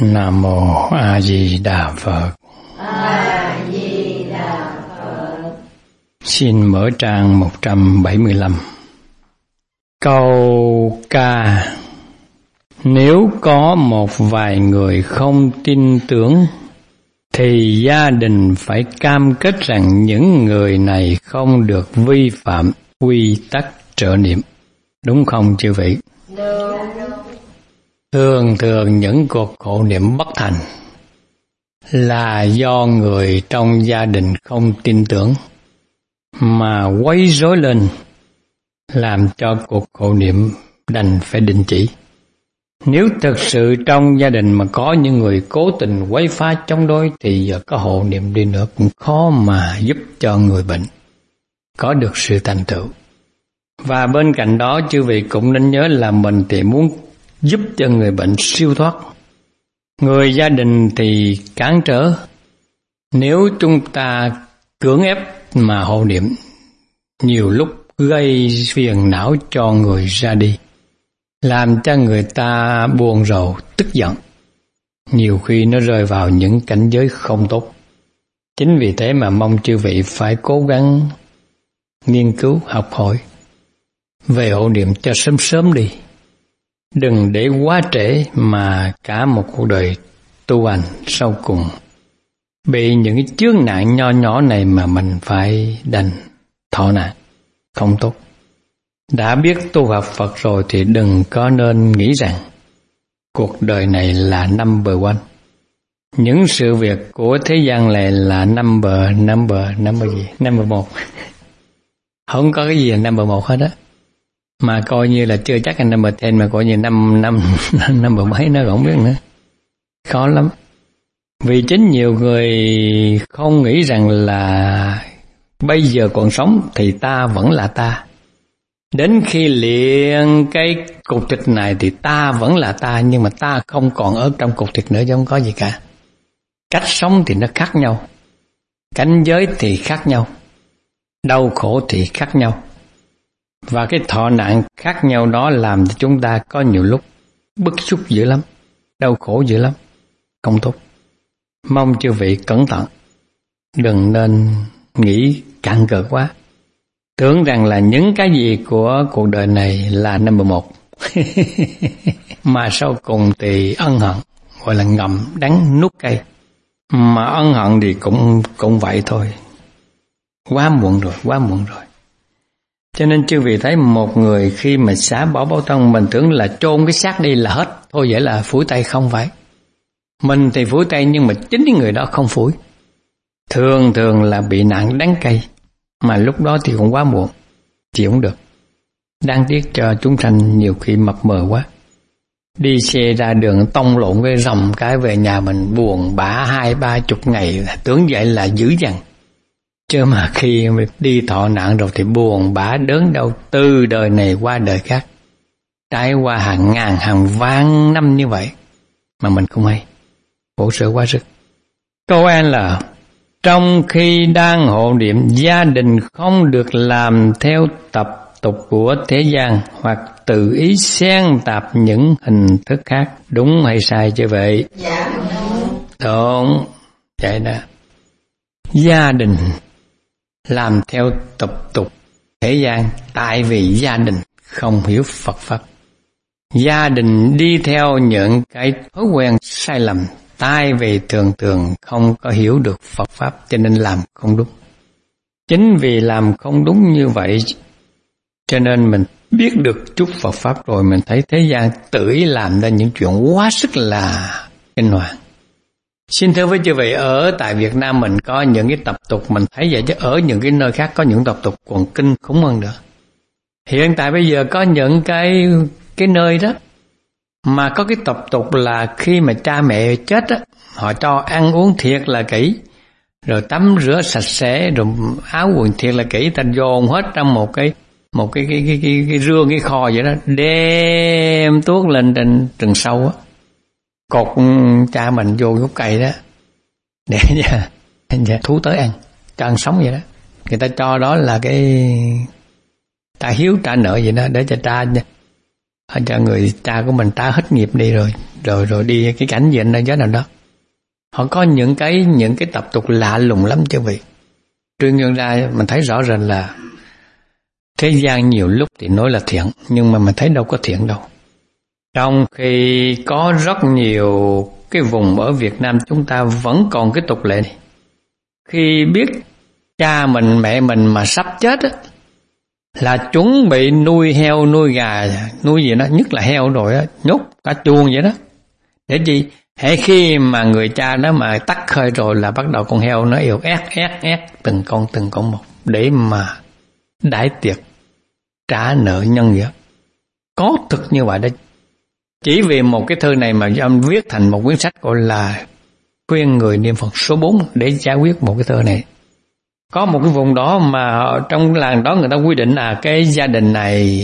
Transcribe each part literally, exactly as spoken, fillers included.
Nam mô A Di Đà Phật. A Di Đà Phật. Xin mở trang một trăm bảy mươi lăm. Câu ca: nếu có một vài người không tin tưởng thì gia đình phải cam kết rằng những người này không được vi phạm quy tắc trợ niệm. Đúng không chư vị? Đúng. Thường thường những cuộc hộ niệm bất thành là do người trong gia đình không tin tưởng mà quấy rối lên, làm cho cuộc hộ niệm đành phải đình chỉ. Nếu thực sự trong gia đình mà có những người cố tình quấy phá chống đối thì giờ có hộ niệm đi nữa cũng khó mà giúp cho người bệnh có được sự thành tựu. Và bên cạnh đó chư vị cũng nên nhớ là mình thì muốn giúp cho người bệnh siêu thoát, người gia đình thì cản trở. Nếu chúng ta cưỡng ép mà hộ niệm, nhiều lúc gây phiền não cho người ra đi, làm cho người ta buồn rầu, tức giận, nhiều khi nó rơi vào những cảnh giới không tốt. Chính vì thế mà mong chư vị phải cố gắng nghiên cứu, học hỏi về hộ niệm cho sớm sớm đi. Đừng để quá trễ mà cả một cuộc đời tu hành sau cùng bị những cái chướng nạn nho nhỏ này mà mình phải đành thọ nạn, không tốt. Đã biết tu học Phật rồi thì đừng có nên nghĩ rằng cuộc đời này là number one. Những sự việc của thế gian này là number, number, number gì? Number một. Không có cái gì là number một hết á. Mà coi như là chưa chắc là number ten, mà coi như năm năm number mấy nó không biết nữa. Khó lắm. Vì chính nhiều người không nghĩ rằng là bây giờ còn sống thì ta vẫn là ta. Đến khi luyện cái cục thịt này thì ta vẫn là ta, nhưng mà ta không còn ở trong cục thịt nữa chứ không có gì cả. Cách sống thì nó khác nhau, cảnh giới thì khác nhau, đau khổ thì khác nhau. Và cái thọ nạn khác nhau đó làm cho chúng ta có nhiều lúc bức xúc dữ lắm, đau khổ dữ lắm, không tốt. Mong chư vị cẩn thận, đừng nên nghĩ cạn cợt quá, tưởng rằng là những cái gì của cuộc đời này là number một. Mà sau cùng thì ân hận, gọi là ngậm đắng nuốt cay. Mà ân hận thì cũng cũng vậy thôi. Quá muộn rồi, quá muộn rồi. Cho nên chư vị thấy một người khi mà xả bỏ báo thân, mình tưởng là chôn cái xác đi là hết, thôi vậy là phủi tay. Không phải. Mình thì phủi tay nhưng mà chính cái người đó không phủi. Thường thường là bị nạn đắng cay, mà lúc đó thì cũng quá muộn, chịu không được. Đáng tiếc cho chúng sanh nhiều khi mập mờ quá. Đi xe ra đường tông lộn cái rầm cái về nhà mình buồn bã hai ba chục ngày, tưởng vậy là dữ dằn. Chứ mà khi đi thọ nạn rồi thì buồn bã đớn đau từ đời này qua đời khác, trải qua hàng ngàn hàng vạn năm như vậy mà mình không hay, khổ sở quá sức. Câu An là: trong khi đang hộ niệm, gia đình không được làm theo tập tục của thế gian hoặc tự ý xen tạp những hình thức khác. Đúng hay sai chứ vậy? Dạ đúng. Đúng, vậy đó. Gia đình làm theo tập tục thế gian tại vì gia đình không hiểu Phật Pháp. Gia đình đi theo những cái thói quen sai lầm tại vì thường thường không có hiểu được Phật Pháp cho nên làm không đúng. Chính vì làm không đúng như vậy cho nên mình biết được chút Phật Pháp rồi mình thấy thế gian tự ý làm ra những chuyện quá sức là kinh hoàng. Xin thưa với chư vị, ở tại Việt Nam mình có những cái tập tục mình thấy vậy, chứ ở những cái nơi khác có những tập tục còn kinh khủng hơn nữa. Hiện tại bây giờ có những cái cái nơi đó mà có cái tập tục là khi mà cha mẹ chết á, họ cho ăn uống thiệt là kỹ, rồi tắm rửa sạch sẽ, rồi áo quần thiệt là kỹ, ta dồn hết trong một cái một cái cái cái cái, cái rương, cái kho vậy đó, đem tuốt lên trên rừng sâu á, cột cha mình vô gốc cây đó để cho thú tới ăn, cho ăn sống vậy đó. Người ta cho đó là cái ta hiếu trả nợ vậy đó, để cho cha cho người cha của mình ta hết nghiệp đi rồi, rồi rồi đi cái cảnh diện nơi giới nào đó. Họ có những cái những cái tập tục lạ lùng lắm chứ vị. Truyền nhân ra mình thấy rõ ràng là thế gian nhiều lúc thì nói là thiện, nhưng mà mình thấy đâu có thiện đâu. Trong khi có rất nhiều cái vùng ở Việt Nam chúng ta vẫn còn cái tục lệ này. Khi biết cha mình, mẹ mình mà sắp chết á, là chuẩn bị nuôi heo, nuôi gà, nuôi gì đó, nhất là heo rồi á, nhốt cả chuồng vậy đó. Để gì? Hễ khi mà người cha đó mà tắt hơi rồi là bắt đầu con heo nó yêu ét ét ét từng con từng con một để mà đãi tiệc trả nợ nhân nghĩa. Có thực như vậy đó. Chỉ vì một cái thư này mà ông viết thành một quyển sách gọi là khuyên người niệm Phật số bốn để giải quyết một cái thư này. Có một cái vùng đó mà trong làng đó người ta quy định là cái gia đình này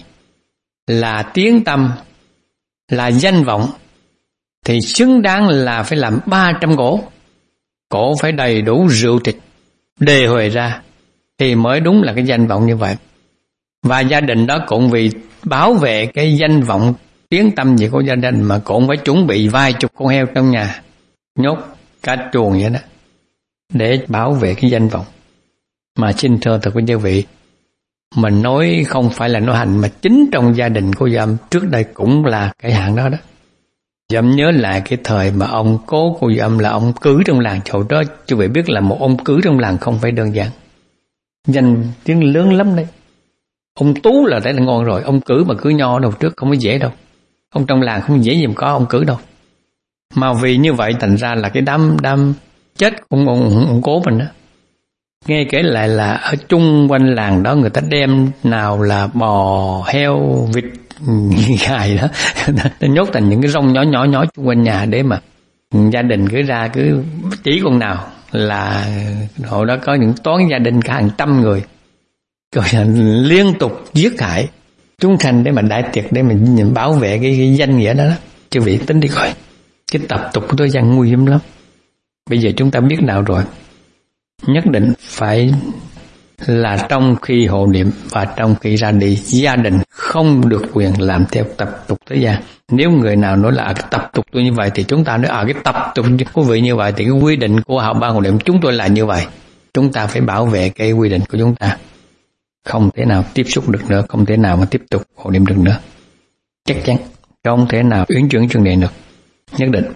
là tiếng tăm, là danh vọng, thì xứng đáng là phải làm ba trăm cỗ. Cỗ phải đầy đủ rượu thịt, đề huề ra, thì mới đúng là cái danh vọng như vậy. Và gia đình đó cũng vì bảo vệ cái danh vọng tiếng tăm gì của gia đình mà cũng phải chuẩn bị vài chục con heo trong nhà, nhốt cả chuồng vậy đó, để bảo vệ cái danh vọng. Mà xin thưa thật với quý vị, mình nói không phải là nói hành, mà chính trong gia đình của Dâm trước đây cũng là cái hạng đó đó. Dâm nhớ lại cái thời mà ông cố của Dâm là ông cử trong làng, chỗ đó quý vị biết là một ông cử trong làng không phải đơn giản, danh tiếng lớn lắm đấy. Ông Tú là đấy là ngon rồi, ông cử mà cử nho đâu trước không có dễ đâu. Ông trong làng không dễ gì mà có ông cử đâu. Mà vì như vậy thành ra là cái đám đám chết ông, ông, ông cố mình đó. Nghe kể lại là ở chung quanh làng đó người ta đem nào là bò, heo, vịt, gài đó, nó nhốt thành những cái rong nhỏ nhỏ nhỏ chung quanh nhà để mà gia đình cứ ra cứ chỉ con nào là hồi đó có những toán gia đình cả hàng trăm người. Rồi liên tục giết hại chúng sanh để mà đại tiệc, để mình bảo vệ cái, cái danh nghĩa đó đó. Chứ vị tính đi coi, cái tập tục của tôi gian nguy hiểm lắm. Bây giờ chúng ta biết nào rồi, nhất định phải là trong khi hộ niệm và trong khi ra đi, gia đình không được quyền làm theo tập tục thế gian. Nếu người nào nói là cái tập tục tôi như vậy thì chúng ta nói ở cái tập tục của vị như vậy thì cái quy định của Hào Ban Hộ Niệm chúng tôi là như vậy. Chúng ta phải bảo vệ cái quy định của chúng ta, không thể nào tiếp xúc được nữa, không thể nào mà tiếp tục hộ niệm được nữa. Chắc chắn không thể nào uyển chuyển trường điện được, nhất định.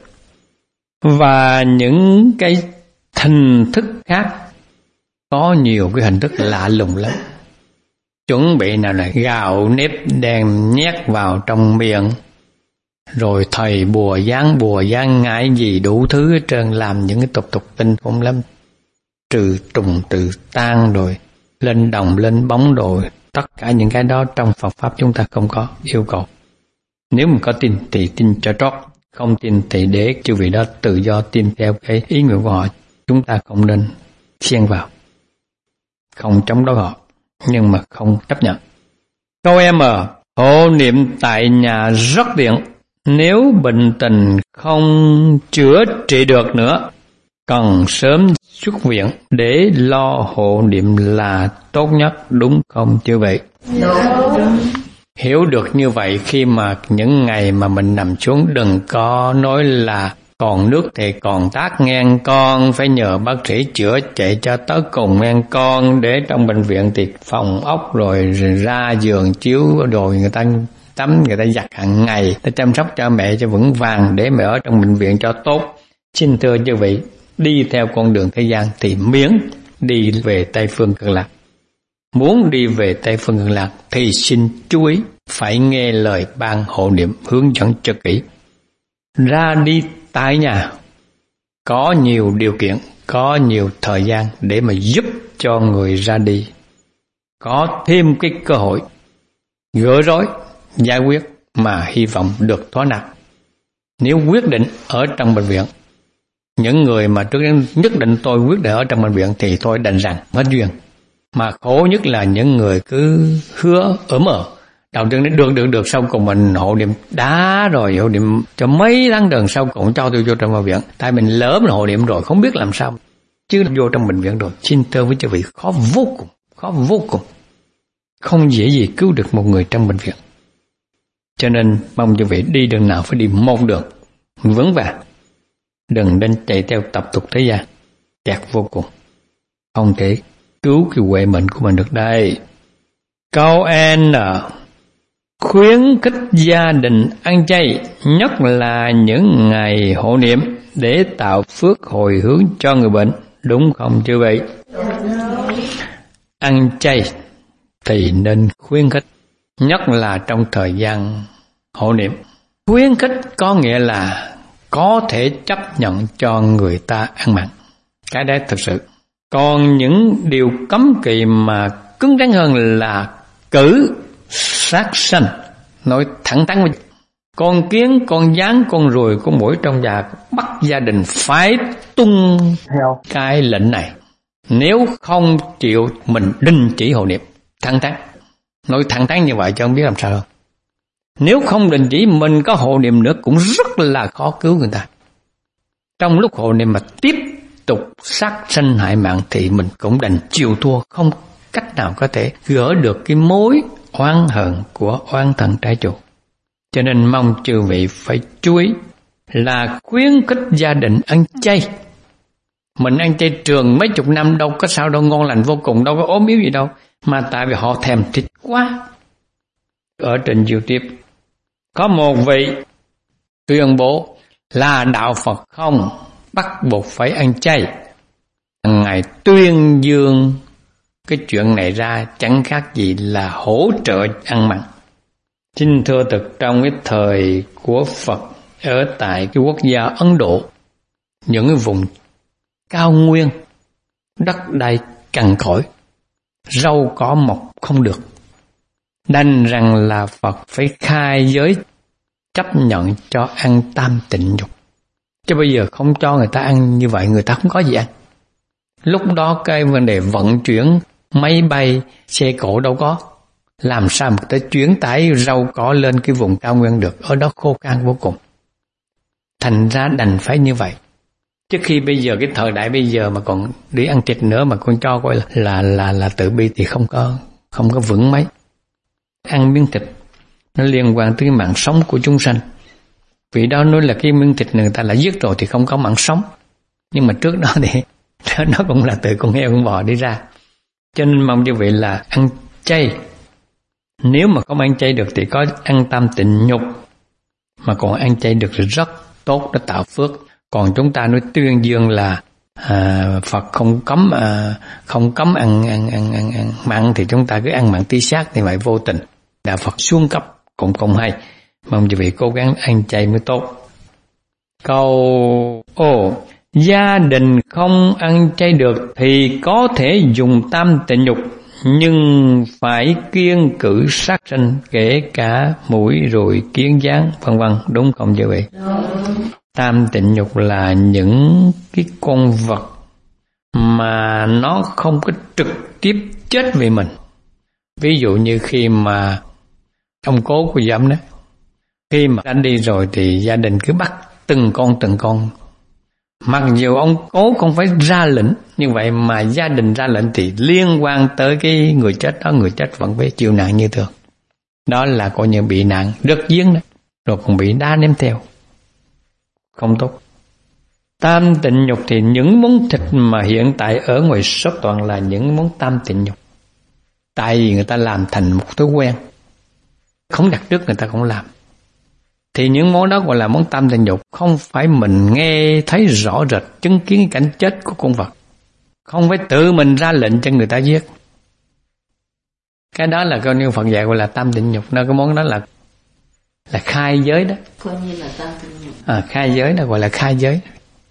Và những cái hình thức khác có nhiều cái hình thức lạ lùng lắm. Chuẩn bị nào này gạo nếp đen nhét vào trong miệng, rồi thầy bùa giáng bùa giáng ngải gì đủ thứ hết trơn, làm những cái tục tục tinh khủng lắm. Trừ trùng trừ tan rồi lên đồng lên bóng rồi, tất cả những cái đó trong Phật pháp chúng ta không có yêu cầu. Nếu mình có tin thì tin cho trót, không tin thì để chư vị đó tự do tin theo cái ý nguyện của họ. Chúng ta không nên xen vào, không chống đối họ, nhưng mà không chấp nhận. Câu em à, hộ niệm tại nhà rất tiện. Nếu bệnh tình không chữa trị được nữa, cần sớm xuất viện để lo hộ niệm là tốt nhất, đúng không chư vị? Đúng. Hiểu được như vậy, khi mà những ngày mà mình nằm xuống đừng có nói là còn nước thì còn tát ngang, con phải nhờ bác sĩ chữa chạy cho tới cùng ngang, con để trong bệnh viện thì phòng ốc rồi ra giường chiếu rồi người ta tắm, người ta giặt hàng ngày để chăm sóc cho mẹ cho vững vàng để mẹ ở trong bệnh viện cho tốt. Xin thưa chư vị, đi theo con đường thế gian thì miễn đi về Tây Phương Cực Lạc. Muốn đi về Tây Phương Cực Lạc thì xin chú ý phải nghe lời ban hộ niệm hướng dẫn cho kỹ. Ra đi tại nhà có nhiều điều kiện, có nhiều thời gian để mà giúp cho người ra đi có thêm cái cơ hội gỡ rối, giải quyết mà hy vọng được thoát nạn. Nếu quyết định ở trong bệnh viện, những người mà trước nhất định tôi quyết định ở trong bệnh viện thì tôi đành rằng hết duyên. Mà khổ nhất là những người cứ hứa ớm ở, đầu tiên đến được được được sau cùng mình hộ niệm đá rồi hộ niệm cho mấy tháng đường sau cùng cho tôi vô trong bệnh viện. Tại mình lỡ mình hộ niệm rồi không biết làm sao chứ vô trong bệnh viện rồi. Xin thưa với quý vị, khó vô cùng, khó vô cùng, không dễ gì cứu được một người trong bệnh viện. Cho nên mong quý vị đi đường nào phải đi một đường vững vàng, đừng nên chạy theo tập tục thế gian, kẹt vô cùng, không thể cứu cái huệ mệnh của mình được đây. Câu N, khuyến khích gia đình ăn chay, nhất là những ngày hộ niệm để tạo phước hồi hướng cho người bệnh, đúng không chư vị? Ăn chay thì nên khuyến khích, nhất là trong thời gian hộ niệm. Khuyến khích có nghĩa là có thể chấp nhận cho người ta ăn mặn, cái đấy thực sự. Còn những điều cấm kỵ mà cứng rắn hơn là cử sát sanh, nói thẳng thắn với con kiến, con gián, con ruồi, con muỗi trong nhà, bắt gia đình phải tuân theo cái lệnh này. Nếu không chịu, mình đình chỉ hộ niệm. Thẳng thắn, nói thẳng thắn như vậy cho không biết làm sao đâu. Nếu không đình chỉ, mình có hộ niệm nữa cũng rất là khó cứu người ta. Trong lúc hộ niệm mà tiếp tục sát sanh hại mạng thì mình cũng đành chịu thua, không cách nào có thể gỡ được cái mối oán hận của oán thần trái chủ. Cho nên mong chư vị phải chú ý là khuyến khích gia đình ăn chay. Mình ăn chay trường mấy chục năm đâu có sao đâu, ngon lành vô cùng, đâu có ốm yếu gì đâu, mà tại vì họ thèm thịt quá. Ở trên YouTube có một vị tuyên bố là đạo Phật không bắt buộc phải ăn chay. Ngài tuyên dương cái chuyện này ra chẳng khác gì là hỗ trợ ăn mặn. Xin thưa thực, trong cái thời của Phật ở tại cái quốc gia Ấn Độ, những cái vùng cao nguyên, đất đai cằn cỗi, rau cỏ mọc không được, đành rằng là Phật phải khai giới chấp nhận cho ăn tam tịnh dục. Chứ bây giờ không cho người ta ăn như vậy, người ta không có gì ăn. Lúc đó cái vấn đề vận chuyển máy bay, xe cộ đâu có, làm sao mà tới chuyển tải rau cỏ lên cái vùng cao nguyên được, ở đó khô khan vô cùng. Thành ra đành phải như vậy. Trước khi bây giờ cái thời đại bây giờ mà còn đi ăn thịt nữa mà con cho coi là là là, là tự bi thì không có không có vững mấy. Ăn miếng thịt nó liên quan tới mạng sống của chúng sanh. Vì đó nói là cái miếng thịt người ta là giết rồi thì không có mạng sống. Nhưng mà trước đó thì nó cũng là từ con heo con bò đi ra. Cho nên mong như vậy là ăn chay. Nếu mà không ăn chay được thì có ăn tam tịnh nhục. Mà còn ăn chay được thì rất tốt, nó tạo phước. Còn chúng ta nói tuyên dương là à, Phật không cấm à, không cấm ăn ăn ăn ăn ăn mặn thì chúng ta cứ ăn mặn tí xác thì vậy vô tình. Đạo Phật xuống cấp cũng không hay. Mong quý vị cố gắng ăn chay mới tốt. Câu Ồ gia đình không ăn chay được thì có thể dùng tam tịnh nhục, nhưng phải kiêng cử sát sanh, kể cả muỗi rồi kiến gián vân vân, đúng không quý vị? Tam tịnh nhục là những cái con vật mà nó không có trực tiếp chết vì mình. Ví dụ như khi mà ông cố của Dẫm đó, khi mà anh đi rồi thì gia đình cứ bắt từng con từng con. Mặc dù ông cố không phải ra lệnh như vậy mà gia đình ra lệnh thì liên quan tới cái người chết đó, người chết vẫn phải chịu nạn như thường. Đó là coi như bị nạn rớt giếng đó, rồi còn bị đá ném theo. Không tốt. Tam tịnh nhục thì những món thịt mà hiện tại ở ngoài shop toàn là những món tam tịnh nhục. Tại vì người ta làm thành một thói quen, không đặt trước người ta không làm. Thì những món đó gọi là món tam tịnh nhục, không phải mình nghe thấy rõ rệt chứng kiến cảnh chết của con vật, không phải tự mình ra lệnh cho người ta giết. Cái đó là coi như Phật dạy gọi là tam tịnh nhục. Nó cái món đó là là khai giới đó, coi như là tam tịnh nhục. À, khai giới là gọi là khai giới.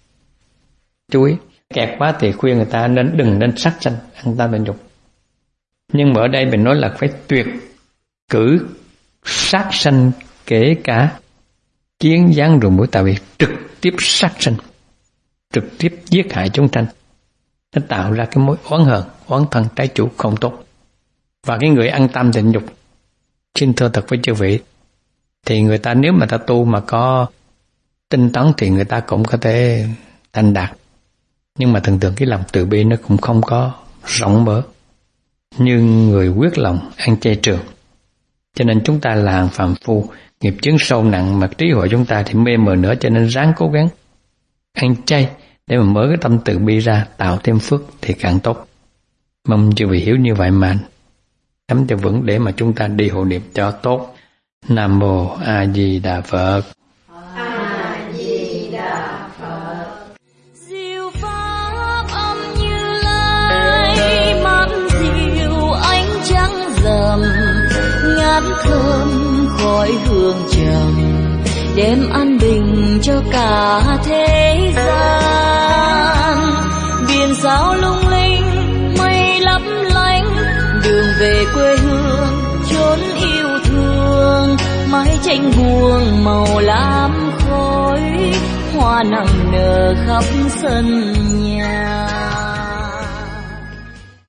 Chú ý, kẹt quá thì khuyên người ta nên đừng nên sát sanh ăn tam tịnh nhục. Nhưng mà ở đây mình nói là phải tuyệt cử sát sanh, kể cả kiến gián rồi muỗi, tại vì trực tiếp sát sanh, trực tiếp giết hại chúng sanh, nó tạo ra cái mối oán hờn, oán thân trái chủ không tốt. Và cái người ăn tam tịnh nhục, xin thưa thật với chư vị, thì người ta nếu mà ta tu mà có tinh tấn thì người ta cũng có thể thành đạt. Nhưng mà thường thường cái lòng từ bi nó cũng không có rộng mở như người quyết lòng ăn chay trường. Cho nên chúng ta là hàng phàm phu, nghiệp chướng sâu nặng, mà trí huệ chúng ta thì mê mờ nữa, cho nên ráng cố gắng ăn chay để mà mở cái tâm từ bi ra, tạo thêm phước thì càng tốt. Mong chư vị hiểu như vậy mà nắm cho vững để mà chúng ta đi hộ niệm cho tốt. Nam mô A Di Đà Phật. A Di Đà Phật. Diệu pháp âm Như Lai, mát dịu ánh trắng rằm, ngát thơm khói hương trầm, đem an bình cho cả thế gian. Biển sao lung linh, mây lấp lánh, đường về quê hương chốn yêu thương. Mái tranh buông màu lam khói, hoa nặng nở khắp sân